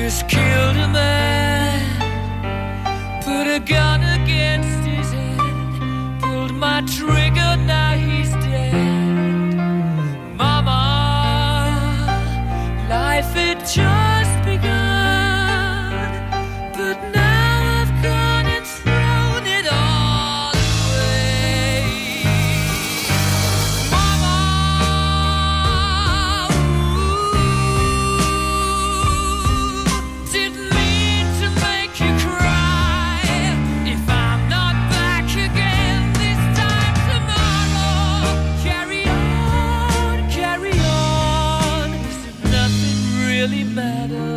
just killed a man, put a gun against his head, pulled my trigger, now he's dead. Mama, life had just begun, but now I've gone and thrown it all away. Mama, didn't mean to make you cry. If I'm not back again this time tomorrow, carry on, as if nothing really matters.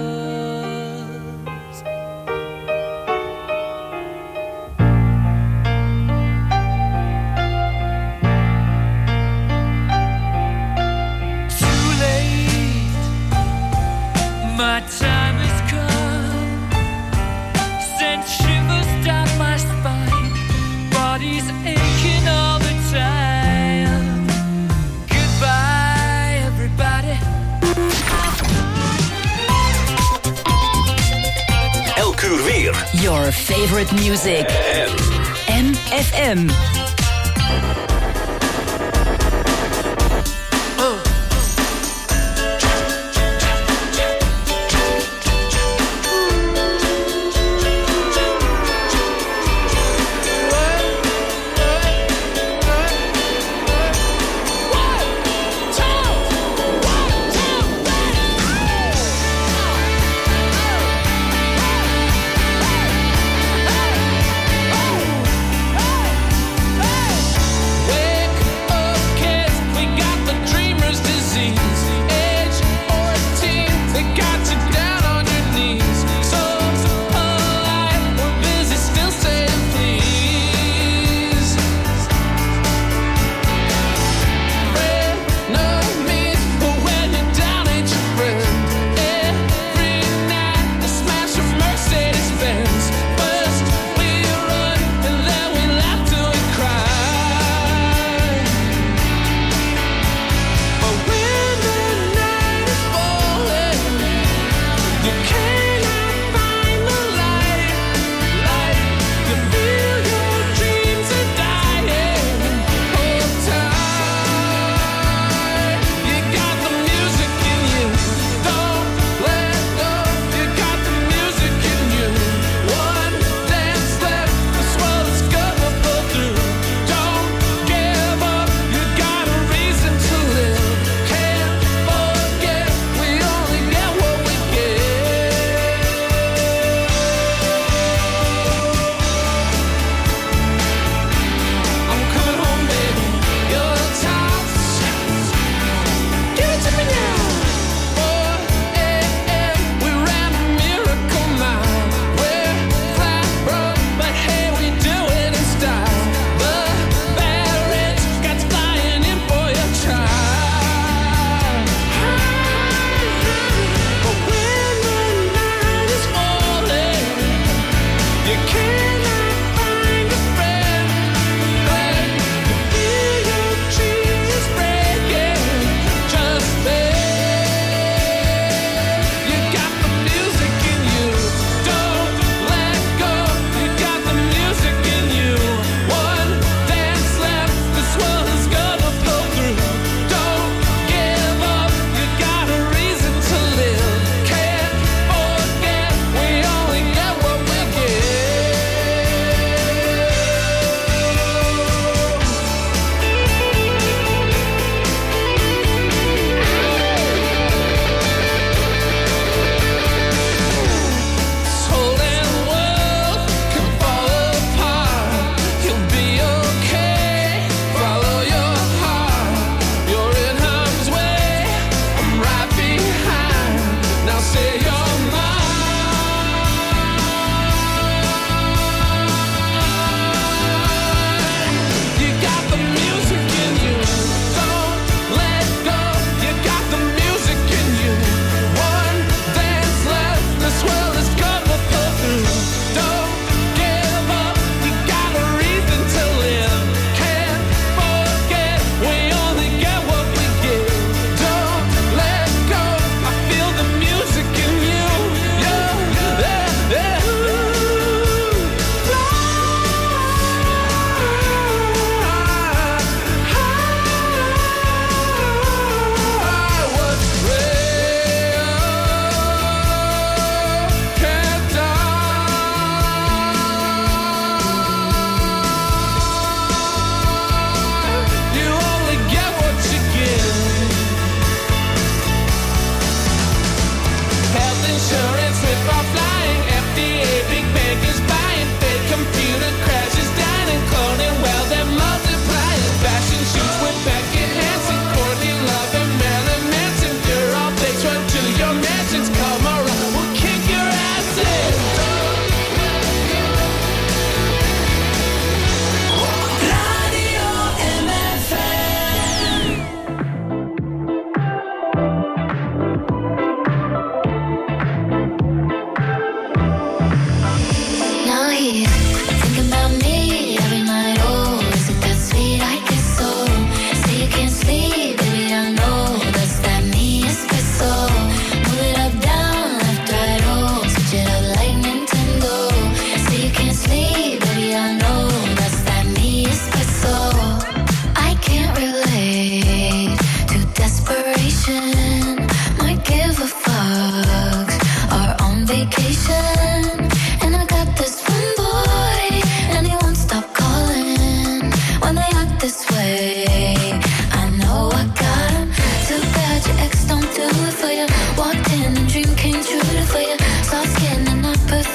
Too late, my time has come, sent shivers down my spine, body's aching all the time. Goodbye, everybody. Elk uur weer. Your favorite music. MFM.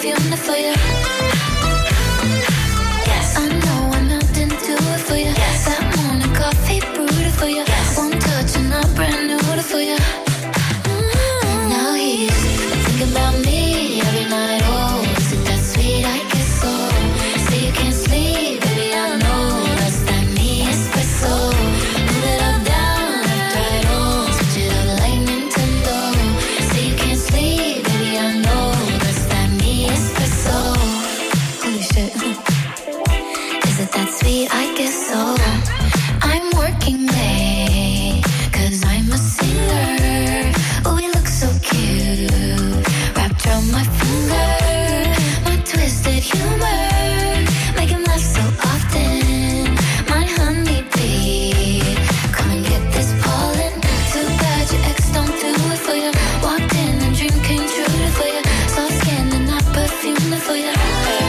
perfume for you. Yes, I know I'm not into it for you. Yes, that morning coffee brewed for you. Yes, one touch and I'm brand new for you. Now he's thinking about me every night. Oh, is it that sweet? I guess so. Say you can't sleep, baby. I know that's that me espresso. Move it up, down, left, right, oh, switch it up like Nintendo. Say you can't sleep, baby. I know that's that me espresso. Holy shit. Is it that sweet? I guess so. I'm working late, 'cause I'm a singer. Oh, we look so cute, wrapped around my finger. My twisted humor, make him laugh so often. My honeybee, come and get this pollen. Too bad your ex don't do it for you. Walked in and dream came true for you. Soft skin and not perfume for you.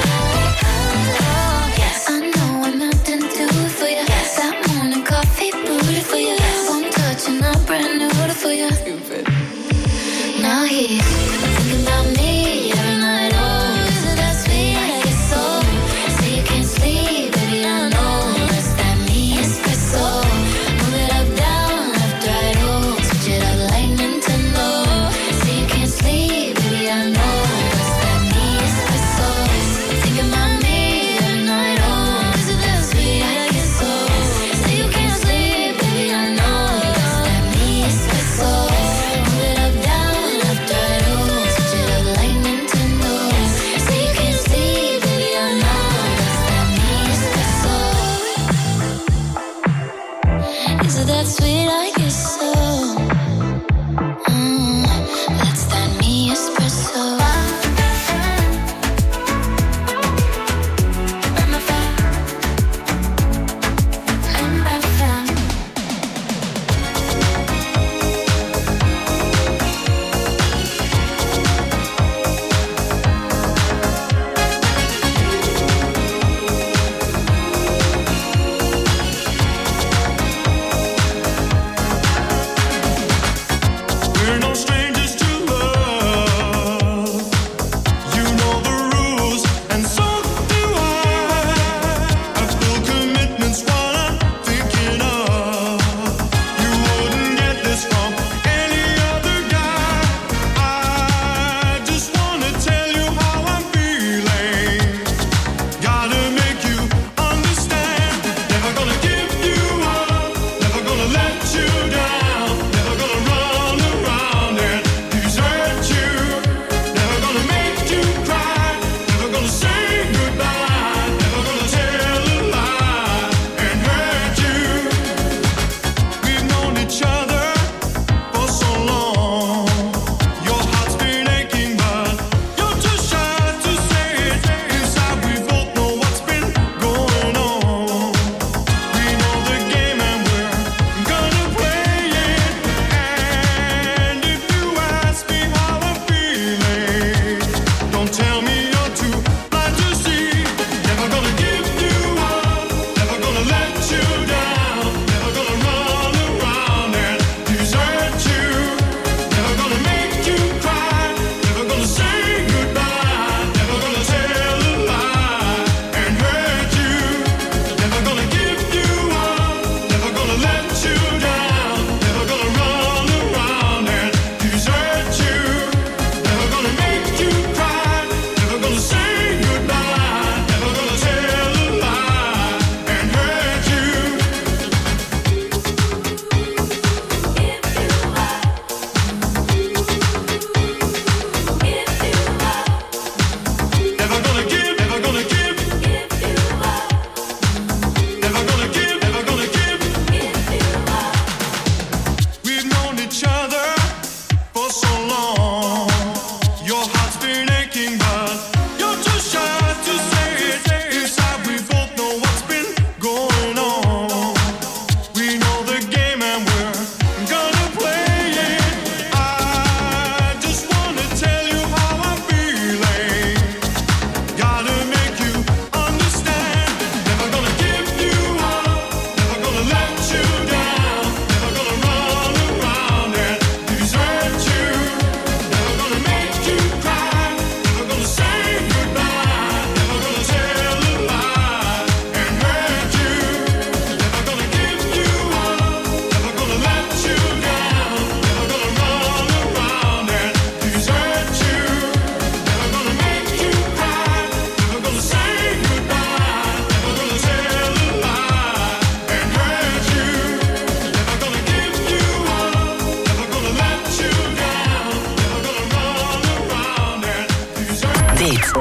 Yes, I know I'm not into it for you. Yes, that morning coffee brewed for you. One touch and I'm brand new for you. Now he's thinking about me every night. Oh, is it that sweet? I guess so. Say you can't sleep, baby. I know that's that me espresso. Move it up, down, left, right, oh, switch it up like Nintendo. Say you can't sleep, baby. I know that's that me espresso. Thinking about me every night. Oh, is it that sweet? I guess so. Say you can't sleep, baby. I know that's that me espresso. Move it up, down, left, right, oh, switch it up like Nintendo. Say you can't sleep, baby. I know that's that me espresso. Is it that sweet? I guess so. That's that me espresso.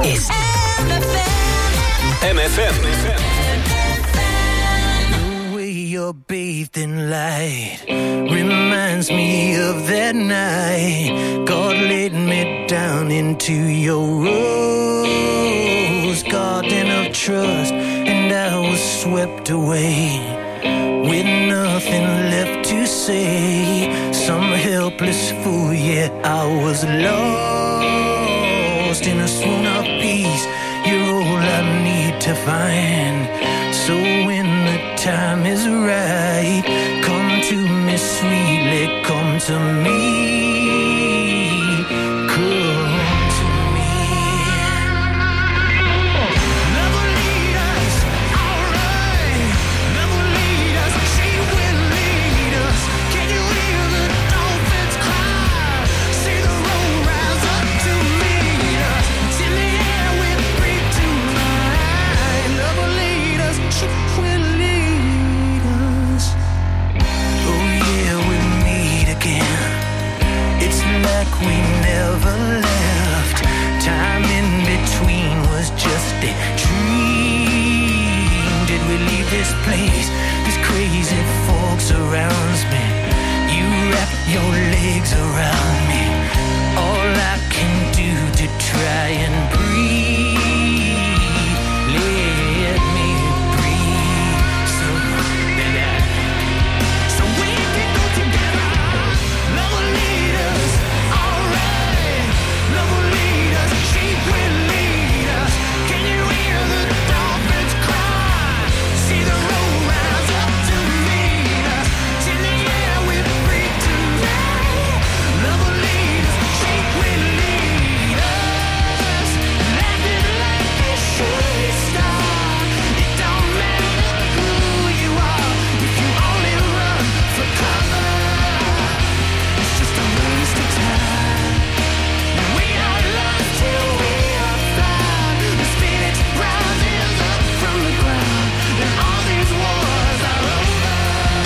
is MFM. The way you're bathed in light reminds me of that night God laid me down into your rose garden of trust, and I was swept away with nothing left to say. Some helpless fool, yeah, I was lost in a swoon of peace. You're all I need to find. So when the time is right, come to me sweetly, come to me. We never left. Time in between was just a dream. Did we leave this place? These crazy folks around me. You wrap your legs around me. All I can do to try and breathe. Let me breathe. So we can go together. Love will lead us. Love will lead us, sheep will lead us. Can you hear the dolphins cry? See the road rise up to meet us. It's in the air, we're free tonight. Love will lead us, sheep will lead us. Life is like a shooting star. It don't matter who you are if you only run for cover. It's just a waste of time. We are lost till we are found. The spirit rises up from the ground, and all these wars are over.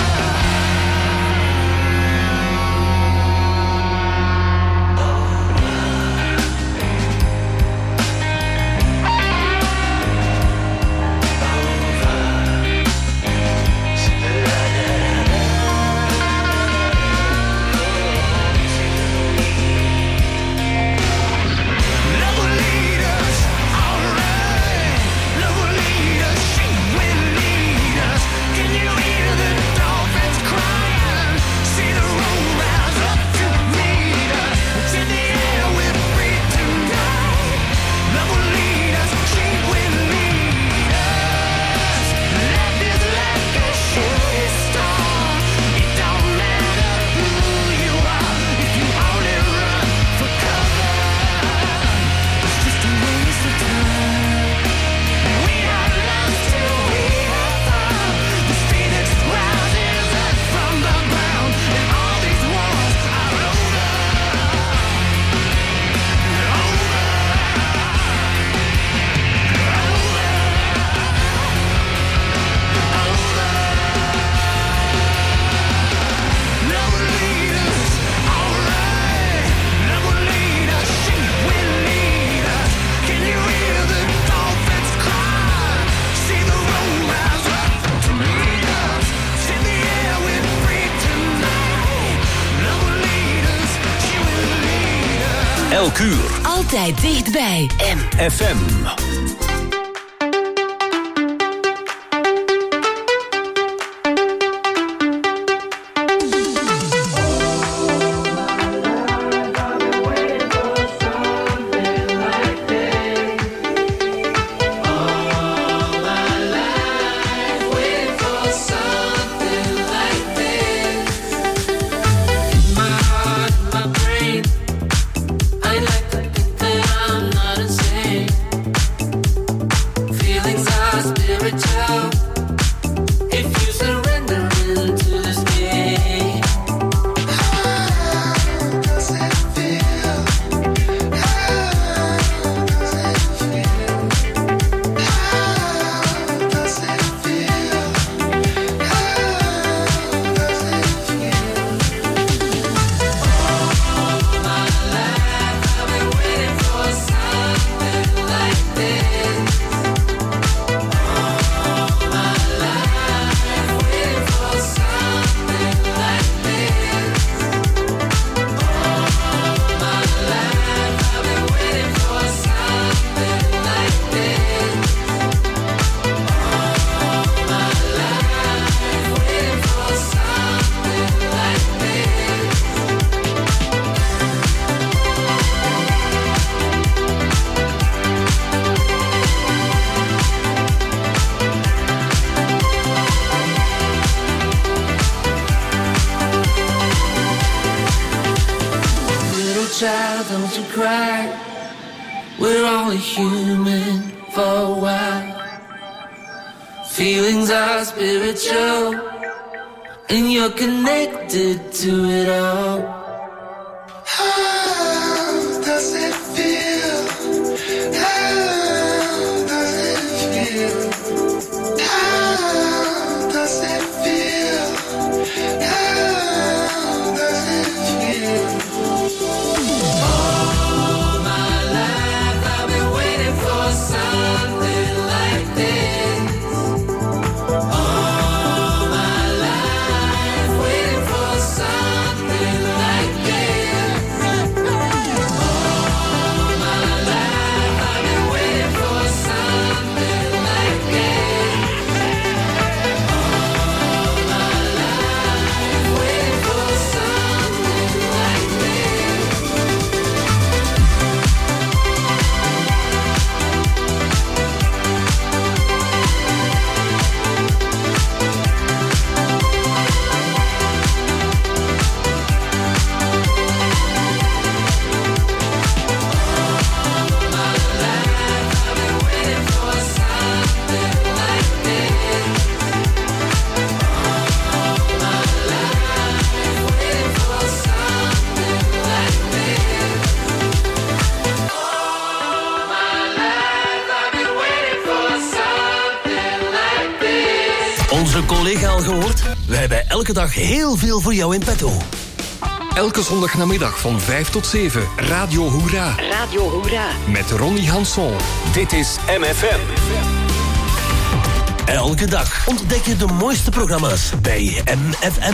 Love will lead us, alright. Love will lead us, she will lead us. Can you hear the dolphins crying? See the road rise up to meet us. It's in the air, we're free tonight. Love will lead us, she will lead us. Life is like a shooting star. It don't matter who you are if you only run for cover. It's just a waste of time. We are lost till we are found. The spirit rises up from the ground, and all these wars are over. Love will lead us, alright. Love will lead us, she will lead us. Can you hear the dolphins cry? See the road rise up to meet us. It's in the air, we're free tonight. Love will lead us, she will lead us. Elk uur. altijd dichtbij. FM. My brain, I like to think that I'm not insane. child, don't you cry. We're only human for a while. Feelings are spiritual, and you're connected to it all. How does it feel? How does it feel? How does it feel? How does it feel? All my life I've been waiting for something like this. All my life waiting for something like this. All my life I've been waiting for something like this. All my life waiting for something like this. Onze collega al gehoord? We hebben elke dag heel veel voor jou in petto. Elke zondagnamiddag van 5 tot 7, Radio Hoera. Radio Hoera. Met Ronnie Hanson. Dit is MFM. Elke dag ontdek je de mooiste programma's bij MFM.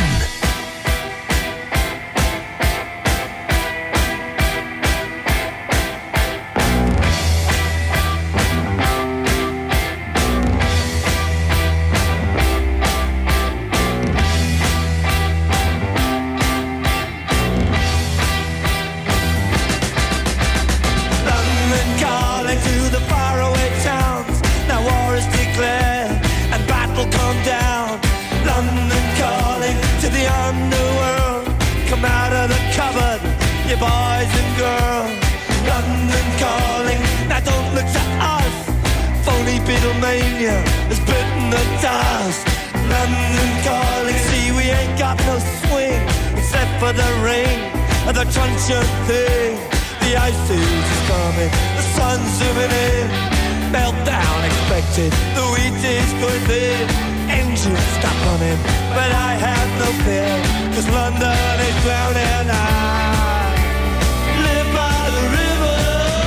London calling to the faraway towns. Now war is declared and battle come down. London calling to the underworld. Come out of the cupboard, you boys and girls. London calling, now don't look to us. Phony Beatlemania has bitten the dust. London calling, see we ain't got no swing except for the ring of the truncheon thing. The ice age is coming, the sun's zooming in. Meltdown expected, the wheat is going thin. Engines stop running, but I have no fear, 'cause London is drowning. I live by the river,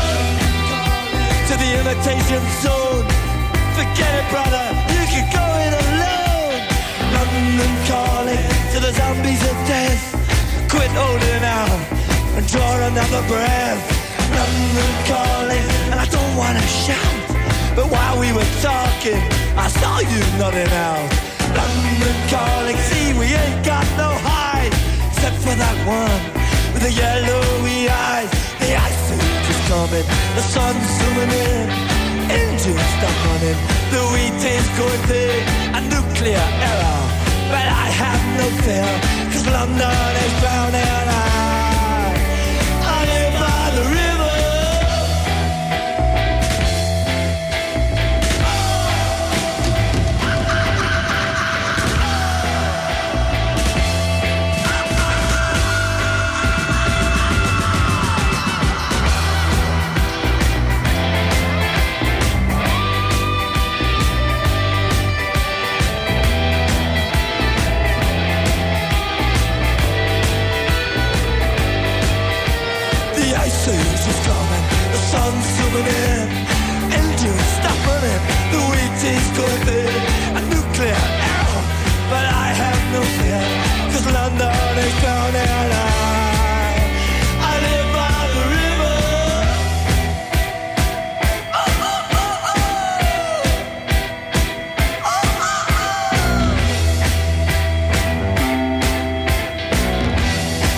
to the imitation zone. Forget it, brother, you can go it alone. London calling to the zombies of death. Quit holding out and draw another breath. London calling, and I don't wanna shout, but while we were talking, I saw you nodding out. London calling, see we ain't got no hide, except for that one with the yellowy eyes. The ice age is coming, the sun's zooming in. Engines stop running, the wheat is going thick. A nuclear error, but I have no fear, 'cause London is drowning. I live by the river.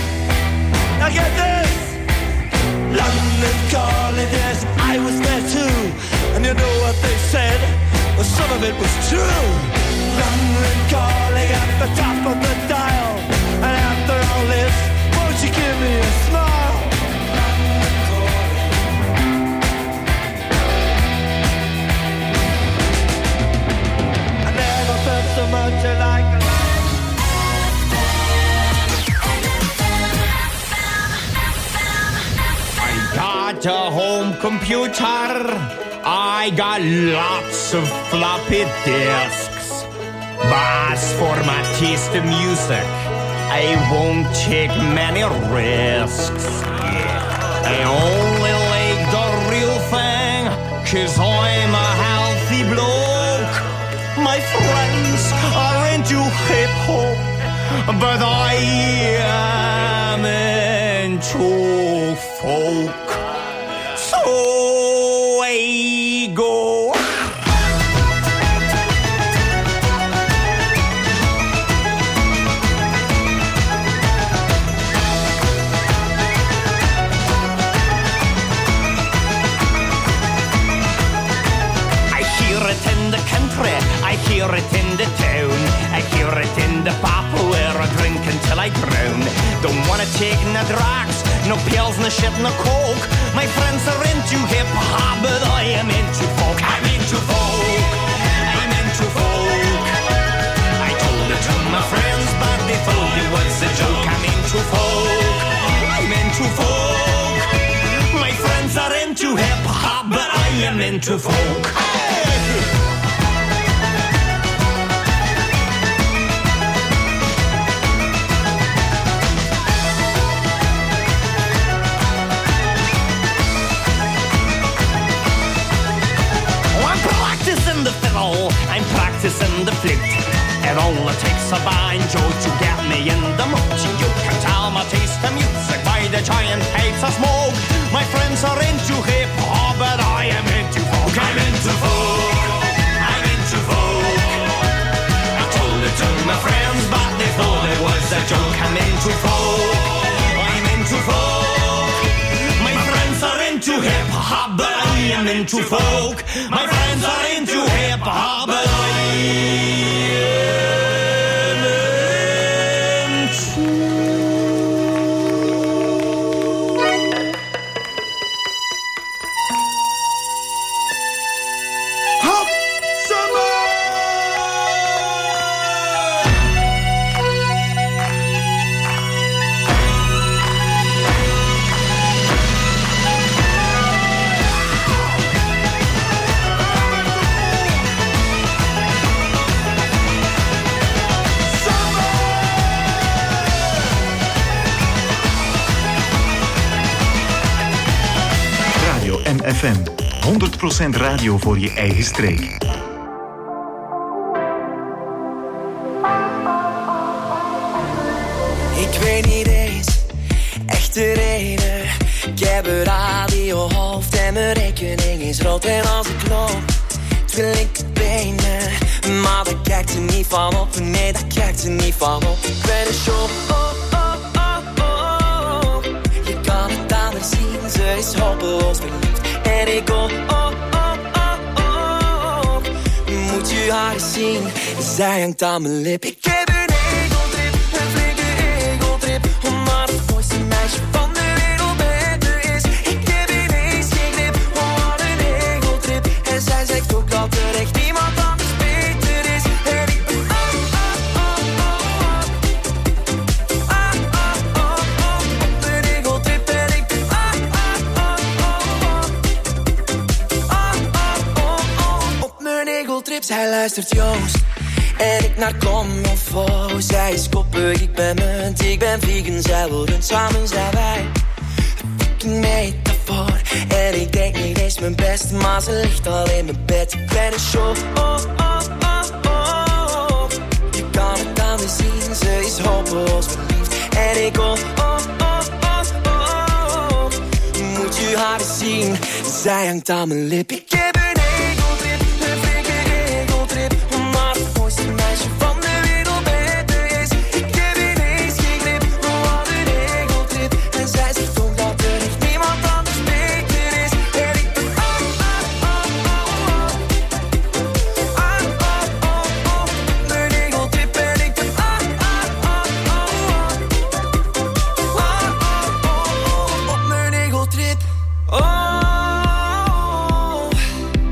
Calling, yes, I was there too. got a home computer. I got lots of floppy disks. But as for my taste of music, I won't take many risks. I only like the real thing, 'cause I'm a healthy bloke. My friends are into hip-hop, but I am into folk. So I go. I hear it in the town, I hear it in the pub where I drink until I drown. Don't wanna take no drugs, no pills, no shit, no coke. My friends are into hip-hop, but I am into folk. I'm into folk, I'm into folk. I told it to my friends, but they thought it was a joke. I'm into folk, I'm into folk. My friends are into hip-hop, but I am into folk. I'm practicing the flute, and all it takes a banjo to get me in the mood. You can tell my taste of music by the giant pipes of smoke. My friends are into hip-hop, but I am into folk. I'm into folk, I'm into folk. I told it to my friends, but they thought it was a joke. I'm into folk, I'm into folk. My friends are into hip-hop, but I am into folk. My friends are into hip-hop, but I am Hop Summer! FM. 100% radio voor je eigen streek. Ik weet niet eens echt de reden. Ik heb een radiohoofd en mijn rekening is rood. En als ik loop, wil ik het benen. Maar daar kijkt ze niet van op. Nee, daar kijkt ze niet van op. Ik ben een show. Je kan het aan haar zien, ze is hopeloos verliefd. En ik go, moet je haar eens zien, zij hangt aan mijn lip. Ik heb een egotrip, een flinke egotrip, omdat het mooiste meisje van de wereld met me is. Ik heb ineens geen grip, wat een egotrip. En zij zegt ook dat er echt niemand anders beter is. En ik ben op een egotrip. En ik ben op mijn egotrip. Zij luistert Joost en ik naar Commonfo. Zij is koppig, ik ben munt, ik ben vegan. Zij worden samen, zijn wij een metafoor. En ik denk niet eens mijn best, maar ze ligt al in mijn bed. Ik ben een show, je kan het aan me zien, ze is hopeloos verliefd. En ik go, moet je haar eens zien, zij hangt aan mijn lip. Ik heb een egotrip, een flinke egotrip, omdat het mooiste meisje van de wereld met me is. Ik heb ineens geen grip, wat een egotrip. En zij zegt ook dat er echt niemand anders beter is. En ik ben mijn egotrip. En ik ben op mijn egotrip.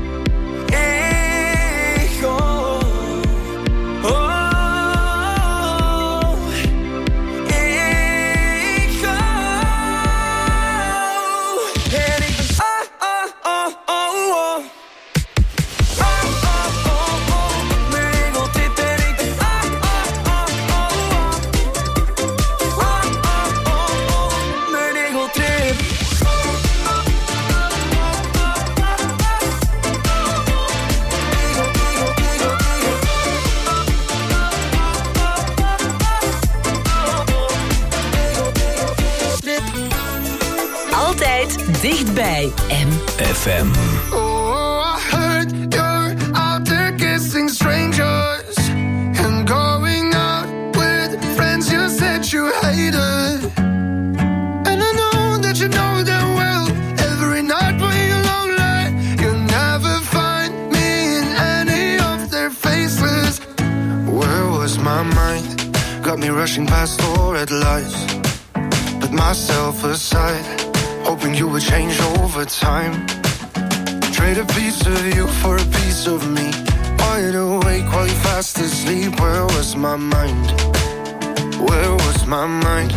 Dichtbij FM. Oh, I heard you're out there kissing strangers and going out with friends you said you hated. And I know that you know them well. Every night when you're lonely, you never find me in any of their faces. Where was my mind? Got me rushing past all red lights. Put myself aside, hoping you would change over time. Trade a piece of you for a piece of me. Wide awake while you fast asleep. Where was my mind? Where was my mind?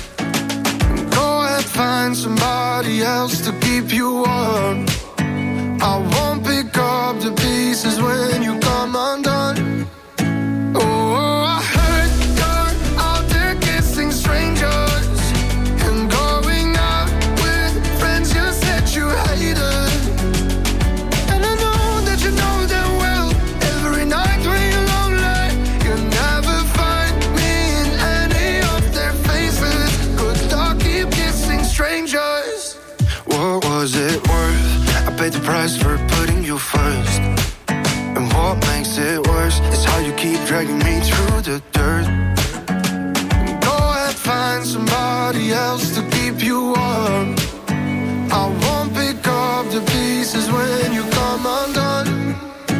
Go ahead, find somebody else to keep you warm. I won't pick up the pieces when you come undone. Oh, I heard you're out there kissing strangers and going out with friends you said you hated. And I know that you know them well. Every night when you're lonely, you never find me in any of their faces. Good luck, keep kissing strangers. What was it worth? I paid the price for putting you first. And what makes it worse is how you keep dragging me through the dirt. Go ahead, find somebody else to keep you warm. I won't pick up the pieces when you come undone.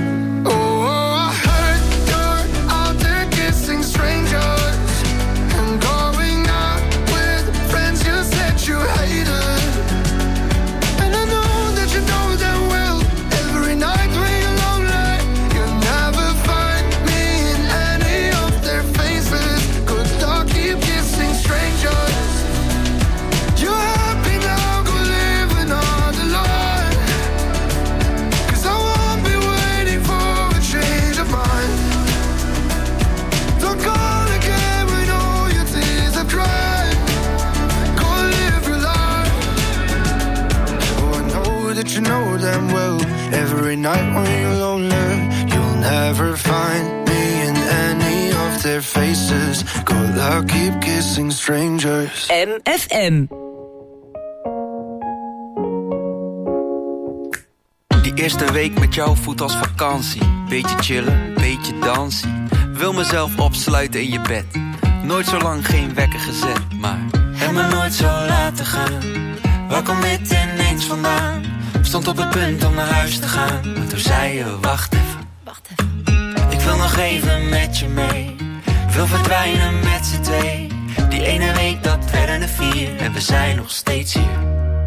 Oh, I heard you're out there kissing strangers and going out with friends you said you hated. And I know that you know them well. Every night when you're lonely, you never find me in any of their faces. Good luck, keep kissing strangers. You're happy now, go live another life. 'Cause I won't be waiting for a change of mind. Don't call again when all your tears have dried. Go live your life. Oh, I know that you know them well. Every night when you're lonely, you'll never find me in any of their faces. Good luck, keep kissing strangers. MFM. Die eerste week met jou voelt als vakantie. Beetje chillen, beetje dansen. Wil mezelf opsluiten in je bed. Nooit zo lang geen wekker gezet, maar heb me nooit zo laten gaan. Waar komt dit ineens vandaan? Stond op het punt om naar huis te gaan, maar toen zei je wacht even. Ik wil nog even met je mee. Wil verdwijnen met z'n twee. Die ene week dat werden er 4 en we zijn nog steeds hier.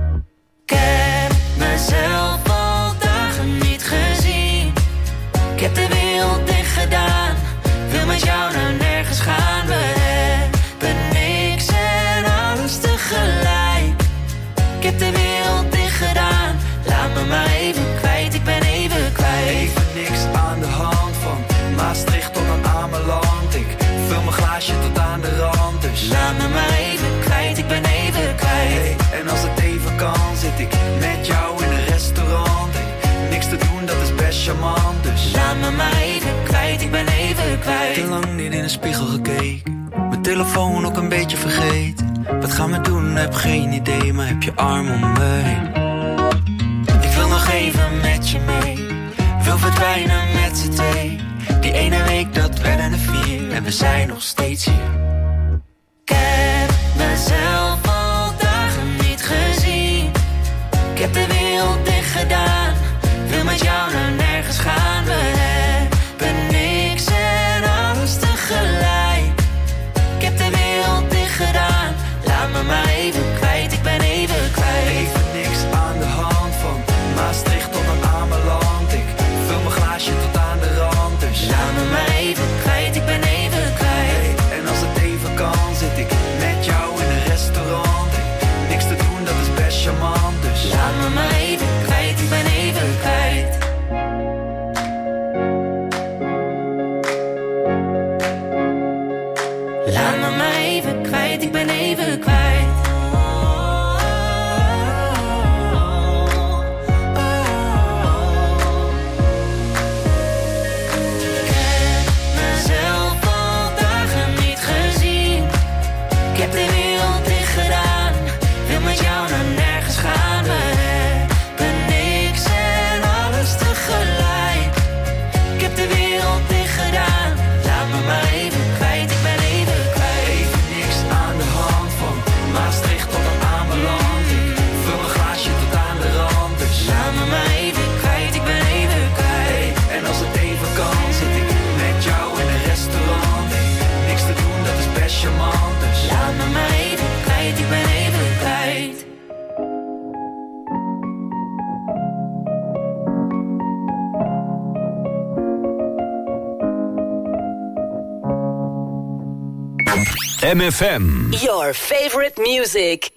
Ik heb mezelf al dagen niet gezien. Ik heb de wereld dicht gedaan. Wil met jou naar nergens gaan. We hebben niks en alles tegelijk. Ik heb de wereld dicht gedaan. Laat me maar even kwijt, ik ben even kwijt. Even niks aan de hand van Maastricht tot aan Ameland. Ik vul mijn glaasje tot aan de rand. Dus laat me maar even kwijt, ik ben even kwijt. Hey, en als het even kan, zit ik met jou in een restaurant. Hey, niks te doen, dat is best charmant. Dus laat me maar even kwijt, ik ben even kwijt. Te lang niet in de spiegel gekeken. Mijn telefoon ook een beetje vergeten. Wat gaan we doen, heb geen idee. Maar heb je arm om me heen. Ik wil nog even met je mee. Wil verdwijnen met z'n twee. Die ene week dat werden er 4 en we zijn nog steeds hier. Ik heb mezelf al dagen niet gezien. Ik heb de wereld dicht gedaan. Wil met jou naar nergens gaan. We hebben niks en alles tegelijk. Ik heb de wereld dicht gedaan. Laat me maar even kwijt, ik ben even kwijt. Even niks aan de hand van Maastricht tot aan Ameland. Ik vul mijn glaasje tot aan de rand. Dus laat me maar even kwijt, ik ben even kwijt. Hey, en als het even kan, zit ik met jou in een restaurant. Hey, niks te doen, dat is best charmant. Dus laat me maar even kwijt, ik ben even kwijt. Laat me maar even kwijt, ik ben even kwijt. Ik heb mezelf al dagen niet gezien. Ik heb de wereld dicht gedaan. Wil met jou naar nergens gaan. We MFM. Your favorite music.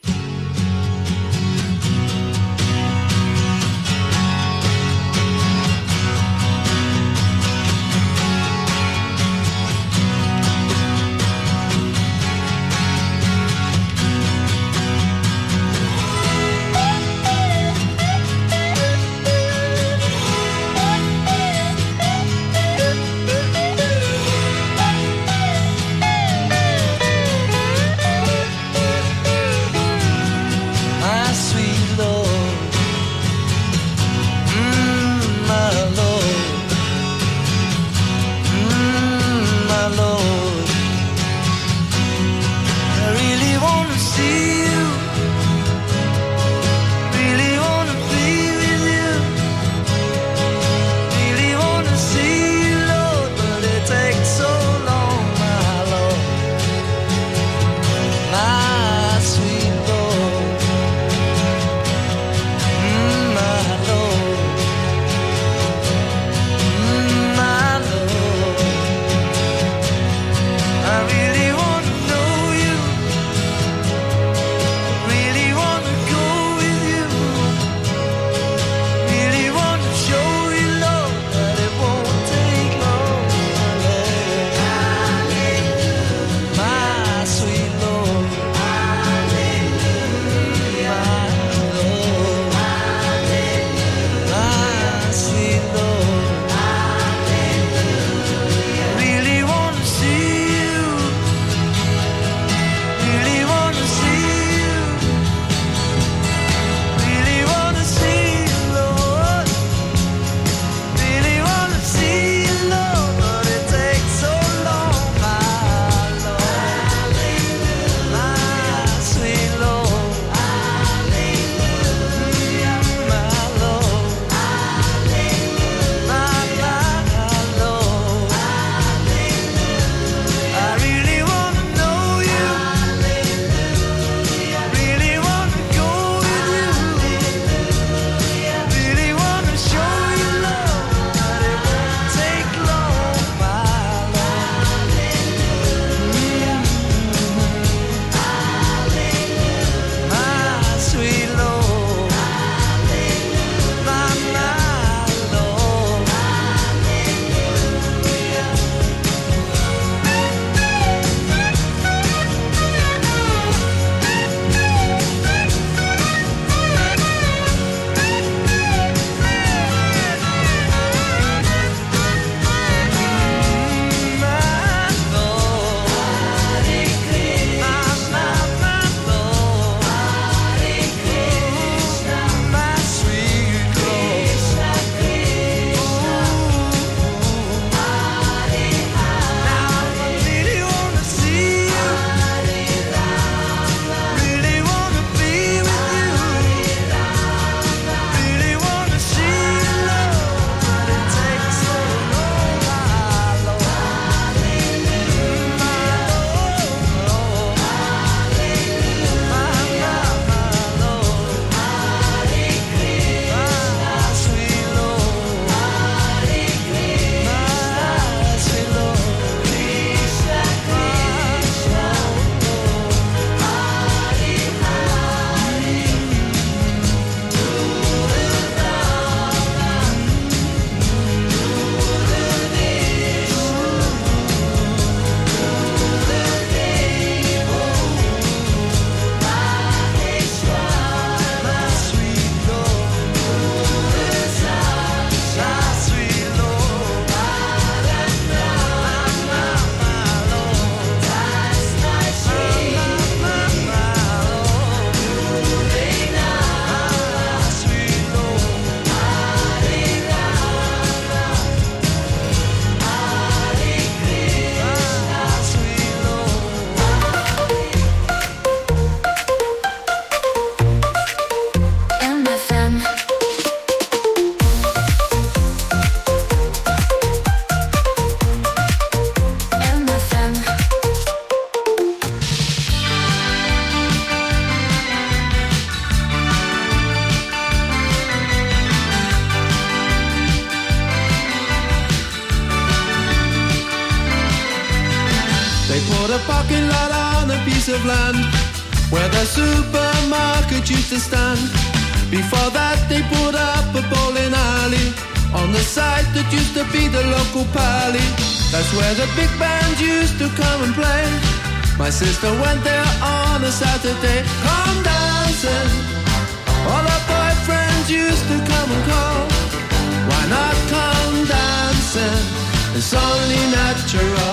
piece of land where the supermarket used to stand. Before that they put up a bowling alley on the site that used to be the local pally. That's where the big band used to come and play. My sister went there on a Saturday. Come dancing, all our boyfriends used to come and call. Why not come dancing? It's only natural.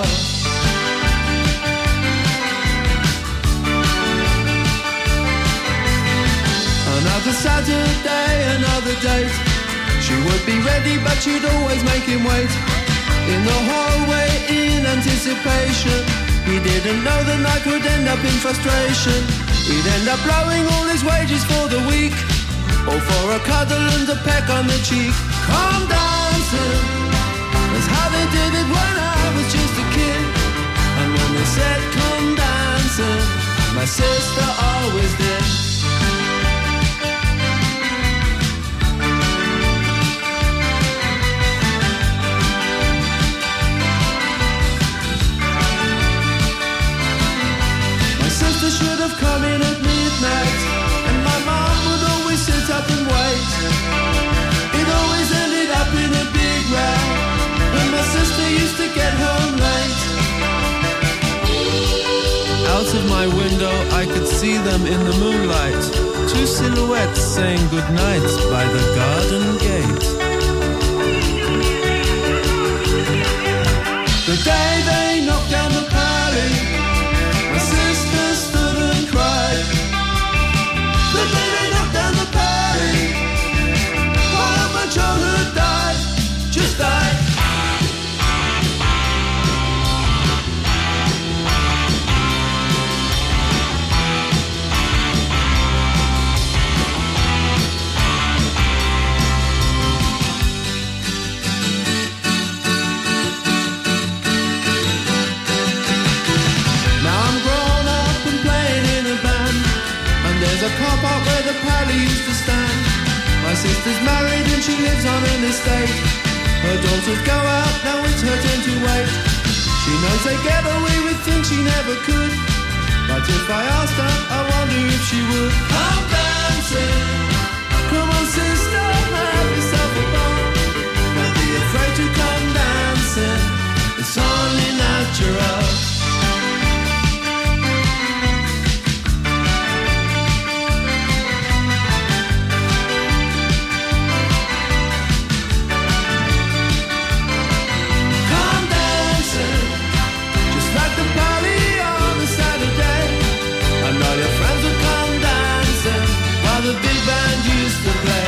Another Saturday, another date. She would be ready, but she'd always make him wait. In the hallway, in anticipation. He didn't know the night would end up in frustration. He'd end up blowing all his wages for the week, or for a cuddle and a peck on the cheek. Come dancing, that's how they did it when I was just a kid. And when they said come dancing, my sister always did. Should have come in at midnight, and my mom would always sit up and wait. It always ended up in a big row when my sister used to get home late. Out of my window I could see them in the moonlight, two silhouettes saying goodnight by the garden gate. The day they knocked down the pally, my sister stood and cried. The day they knocked down the party, all of my childhood died, just died. There's a car park where the pally used to stand. My sister's married and she lives on an estate. Her daughters go out, now it's her turn to wait. She knows they get away with things she never could, but if I asked her, I wonder if she would. Come dancing, come on sister, have yourself a ball. Don't be afraid to come dancing, it's only natural. The big band used to play.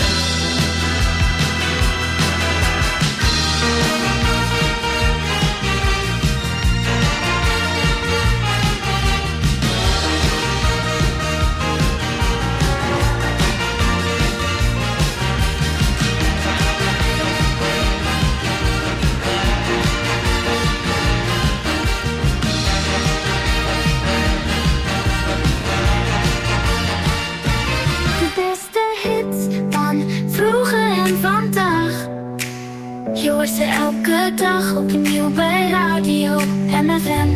Je hoort ze elke dag opnieuw bij Radio MFM.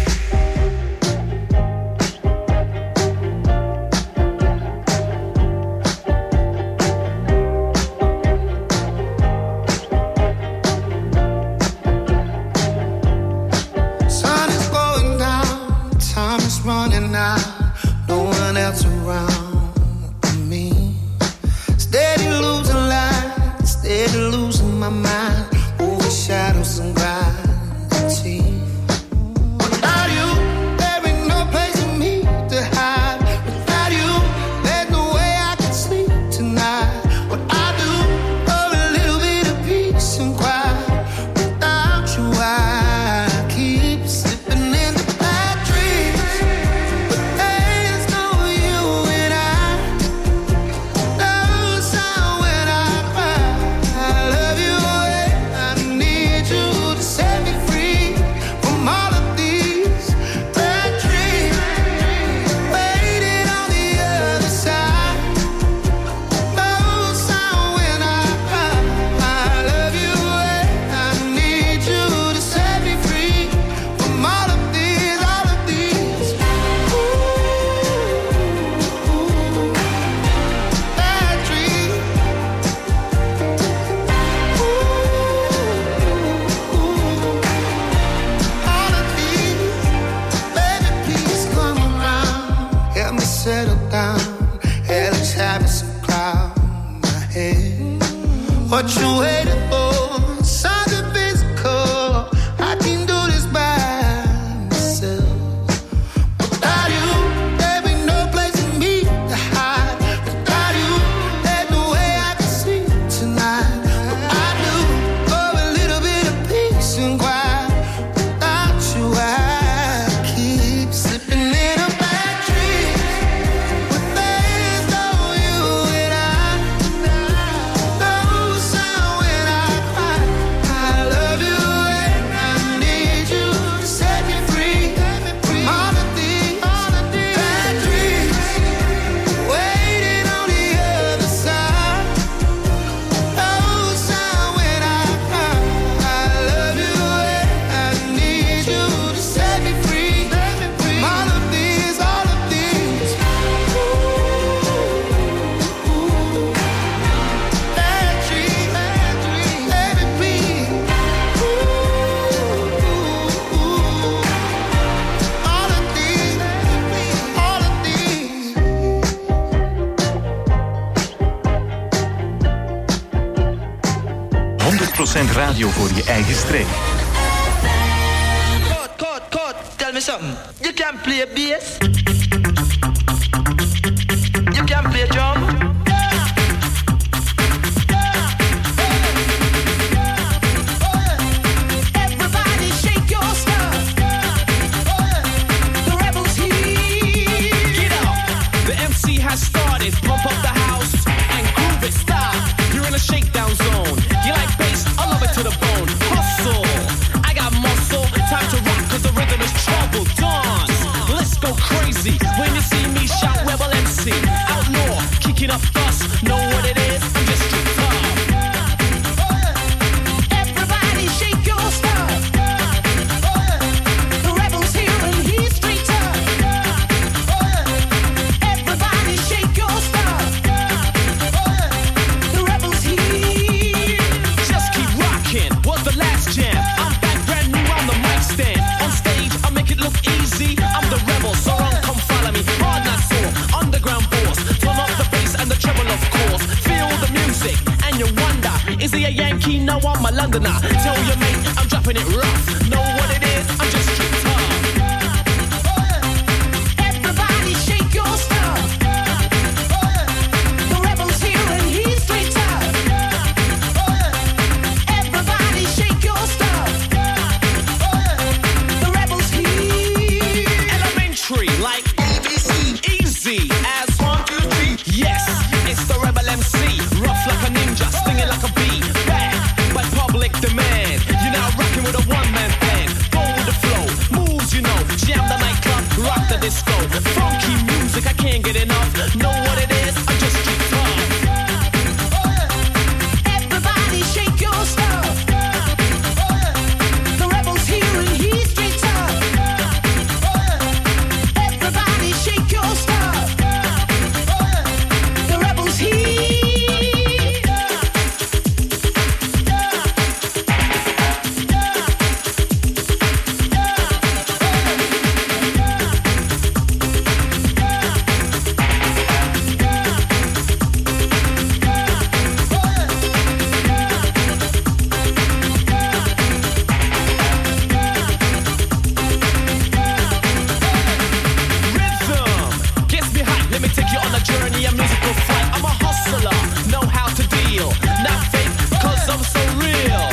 Sun is going down, time is running out, no one else around me. Steady losing light, steady losing my mind, over shadows and gravity. settle down. Hey, let's have some cloud in my head. What you waiting for? Something physical. I can do this by myself. Without you, there ain't no place for me to hide. Without you, there's no way I can sleep tonight. But I do for a little bit of peace and quiet. Without you, I keep slipping in a bad dream. But there's no you and I. No sound when I cry. I love you and I need you to set me free. From all of these bad dreams. Waiting on the other side. No sound when I cry. I love you and I need you to set me free. From all of these bad dreams. Let me be. All of these. 100% radio voor je eigen streek. Code, tell me something. You can play bass. You can play drum. Everybody shake your stuff. The rebels here. Get up. The MC has started. Pump up the house and groove it. Stop. You're in a shakedown zone. You like bass? I love it to the bone. Hustle. I got muscle. Time to rock 'cause the rhythm is trouble. Dance. Let's go crazy. When you see me shout Rebel MC. Out north, kicking up dust. Know what it is? I'm just street tough. Everybody shake your stuff. The rebels here and he's straight tough. Everybody shake your stuff. The rebels here. Just keep rocking. Was the last jam? I'm back brand new on the mic stand. On stage, I make it look easy. I'm the rebel, so don't come follow me. Hard not sore. Underground force. Turn up the bass and the treble, of course. Feel the music and you wonder, is he a Yankee? No, I'm a Londoner. Tell your mate I'm dropping it rough. Know what it is? I'm just straight tough. Everybody shake your stuff. The rebels here and he's straight tough. Everybody shake your stuff. The rebels here. Elementary, like ABC. Easy as 1, 2, 3. Yes, it's the Rebel MC. Rough like a ninja, stinging like a bee. Back by public demand. You're now rocking with a one-man band. Go with the flow, moves you know. Jam the nightclub, rock the disco. Funky music, I can't get enough. Know what it is? I'm just street tough. Everybody shake your stuff. The rebels here and he's straight tough. Everybody shake your stuff. The rebels here. Rhythm gets me hype. Let me take you on a journey, a musical flight. I'm a hustler, know how to deal. Not fake, 'cause I'm so real.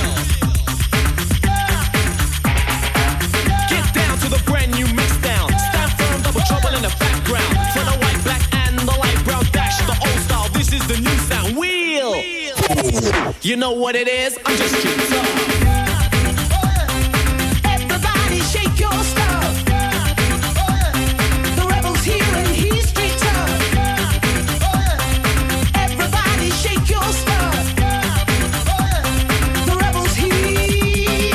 Get down to the brand new mix down. Stand firm, double trouble in the background. For the white, black, and the light brown dash. The old style, this is the new sound. Wheel. You know what it is? I'm just street tough. Everybody shake your stuff. The rebels here and he's straight tough. Everybody shake your stuff. The rebels here.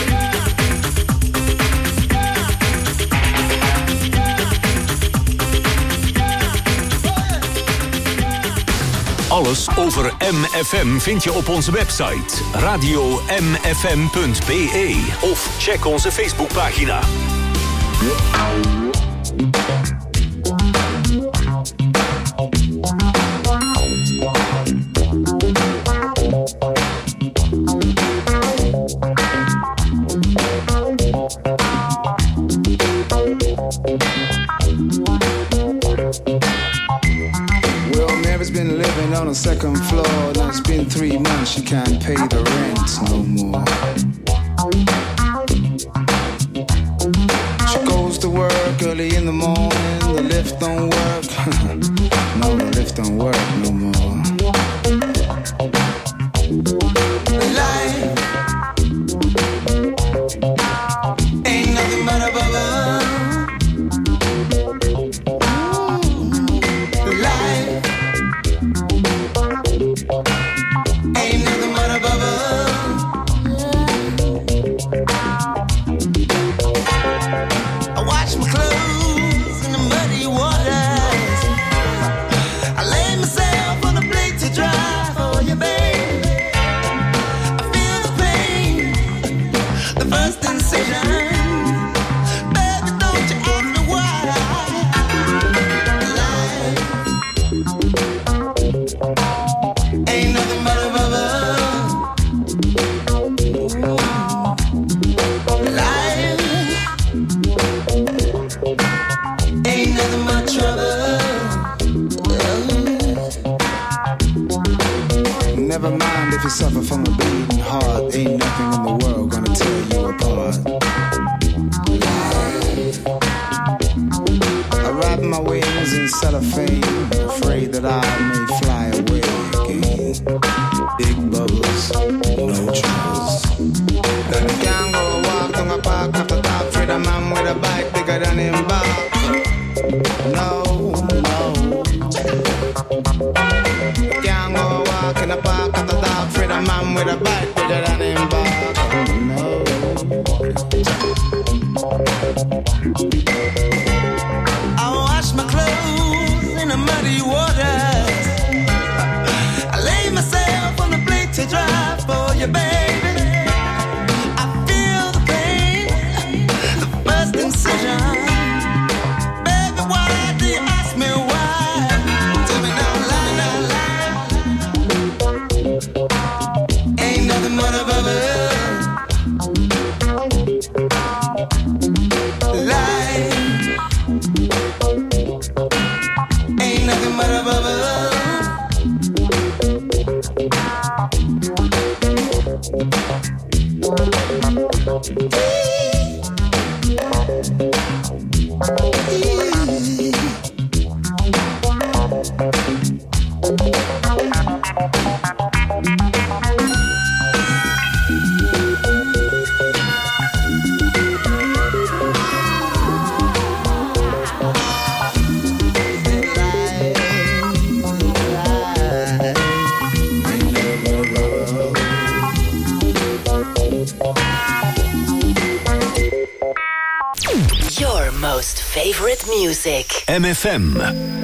Alles over MFM vind je op onze website radio-mfm.be of check onze Facebookpagina. Well, Mary's been living on the second floor. Now it's been 3 months, she can't pay the rent no more. She goes to work early in the morning, the lift don't work. No, the lift don't work no more. Life ain't nothing but a bubble. Life ain't nothing but a bubble. I wash my clothes in the muddy waters. I lay myself on the plate to dry for you, babe. I feel the pain, the first incision. Baby, don't you ask me why. Life ain't nothing but a bubble. Life ain't nothing but trouble. Never mind if you suffer from a beating heart. Ain't nothing in the world gonna tear you apart. I wrap my wings in cellophane, afraid that I may fly away again. Big bubbles, no troubles. And I can't go walk on a park after dark, afraid a man with a bike bigger than him back. No, no. Can't go walk in a park after dark, afraid a man with a bike bigger than him back. No. I wash my clothes in the muddy waters. I lay myself on the plate to dry for you, baby. I feel the pain, the first incision. Baby, why do you ask me why? Tell me now, lie. Ain't nothing but a bubble. Life ain't nothing but a bubble. Your most favorite music. MFM.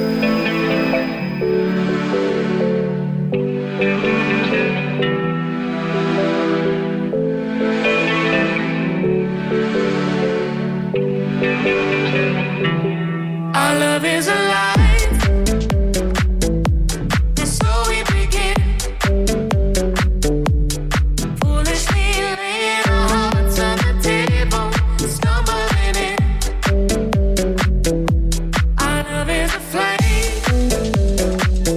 Our love is alive. And so we begin. Foolishly laying our hearts on the table, stumbling in. Our love is a flame.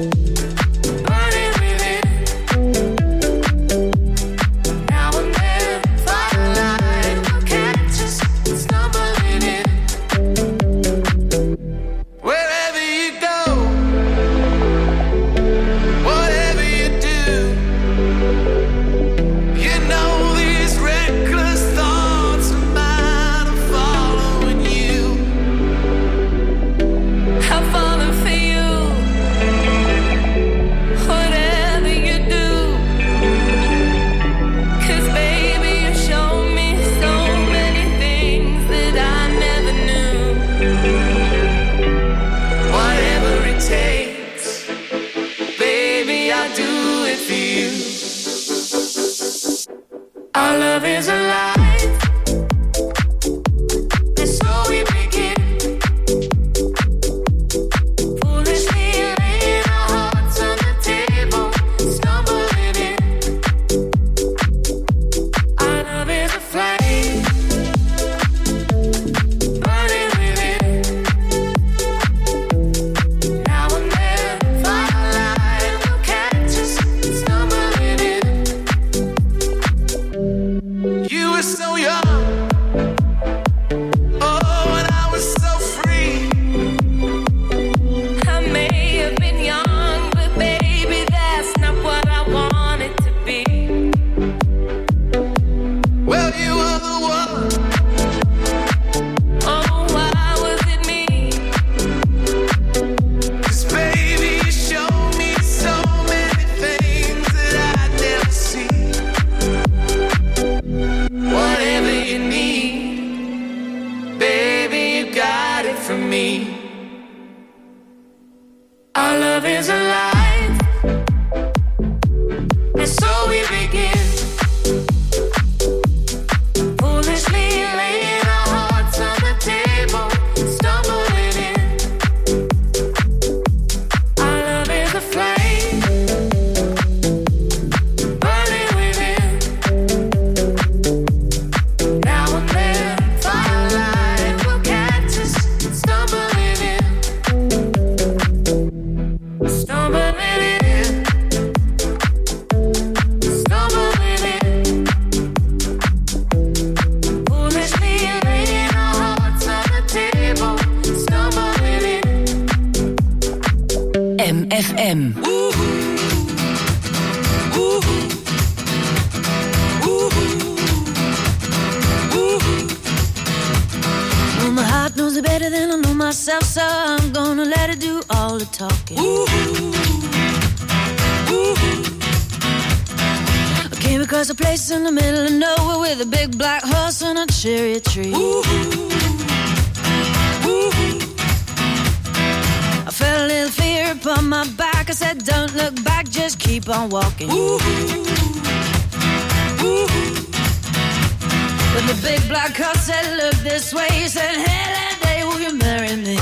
love is alive, and so we begin. Foolishly laying our hearts on the table, stumbling in. Our love is a flame, burning within. Now and then, firelight will catch us, stumbling in. Stumbling in. Stumbling in. Foolishly laying our hearts on the table, stumbling in. MFM. Well, my heart knows it better than I know myself, so I'm gonna let it do all the talking. I came across a place in the middle of nowhere with a big black horse and a cherry tree. I felt a little fear upon my back. I said, don't look back, just keep on walking. But the big black horse said, look this way. He said, hey, that day will you marry me?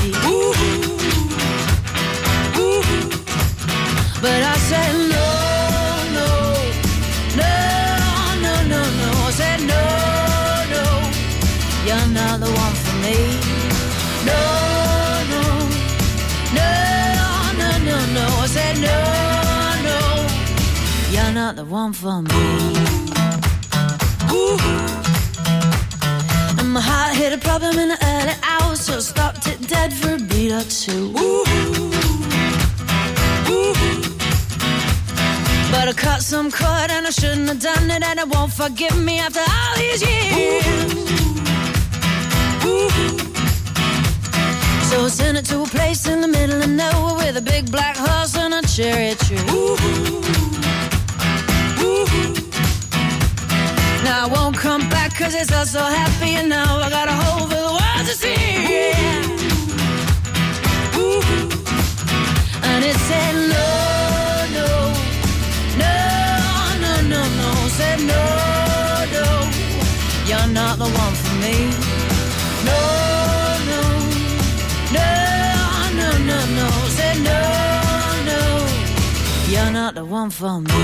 But I said, no, no, no, no, no, no. I said, no, no, you're not the one for me. No, no, no, no, no, no. I said, no, no, you're not the one for me. And my heart hit a problem in the early hours, so I stopped it dead for a beat or two. But I cut some cord and I shouldn't have done it, and it won't forgive me after all these years. So I sent it to a place in the middle of nowhere with a big black horse and a cherry tree. Now I won't come back 'cause it's all so happy, and now I got a hole for the world to see. And it said no, no, no, no, no, no. Said no, no, you're not the one for me. No, no, no, no, no, no. Said no, no, you're not the one for me.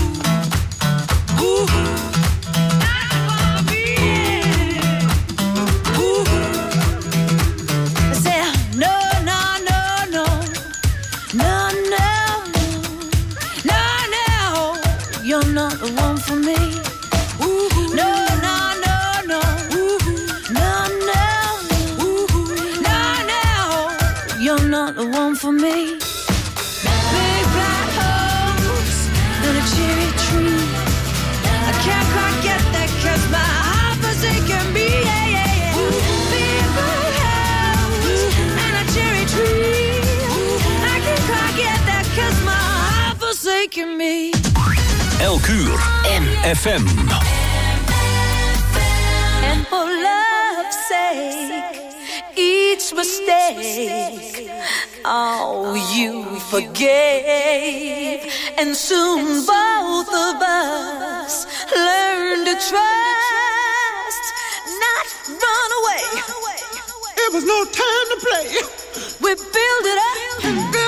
You're not the one for me. No, no, no, no. No, no, no, no. You're not the one for me. Big black horse and a cherry tree. I can't quite get that 'cause my heart forsaken me. Yeah, yeah, yeah. Big black horse and a cherry tree. I can't quite get that 'cause my heart forsaken me. Elk uur MFM. And for love's sake, each mistake, oh, you forgave. And soon both of us learn to trust, not run away. It was no time to play. We build it up